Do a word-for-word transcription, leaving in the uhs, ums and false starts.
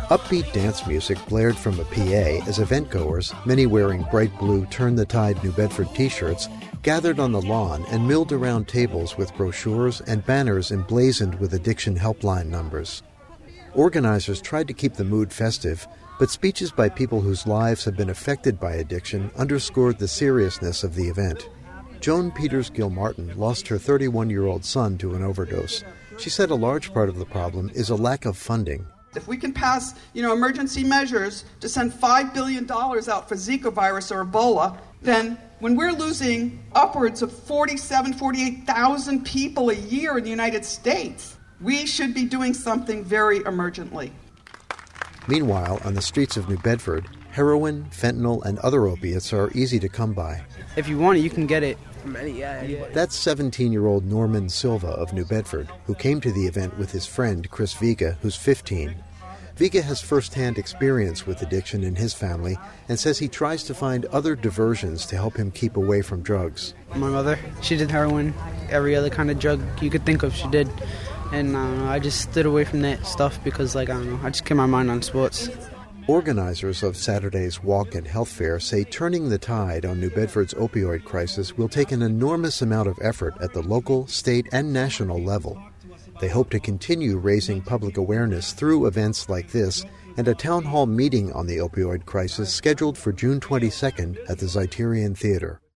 Upbeat dance music blared from a P A as event-goers, many wearing bright blue Turn the Tide New Bedford t-shirts, gathered on the lawn and milled around tables with brochures and banners emblazoned with addiction helpline numbers. Organizers tried to keep the mood festive, but speeches by people whose lives have been affected by addiction underscored the seriousness of the event. Joan Peters-Gilmartin lost her thirty-one-year-old son to an overdose. She said a large part of the problem is a lack of funding. If we can pass, you know, emergency measures to send five billion dollars out for Zika virus or Ebola, then when we're losing upwards of forty-seven, forty-eight thousand people a year in the United States, we should be doing something very emergently. Meanwhile, on the streets of New Bedford, heroin, fentanyl, and other opiates are easy to come by. If you want it, you can get it from any, yeah, anybody. That's seventeen-year-old Norman Silva of New Bedford, who came to the event with his friend Chris Viga, who's fifteen. Viga has first-hand experience with addiction in his family and says he tries to find other diversions to help him keep away from drugs. My mother, she did heroin, every other kind of drug you could think of she did. And I don't know, I just stood away from that stuff because, like, I don't know, I just kept my mind on sports. Organizers of Saturday's Walk and Health Fair say turning the tide on New Bedford's opioid crisis will take an enormous amount of effort at the local, state, and national level. They hope to continue raising public awareness through events like this and a town hall meeting on the opioid crisis scheduled for June twenty-second at the Zeiterion Theater.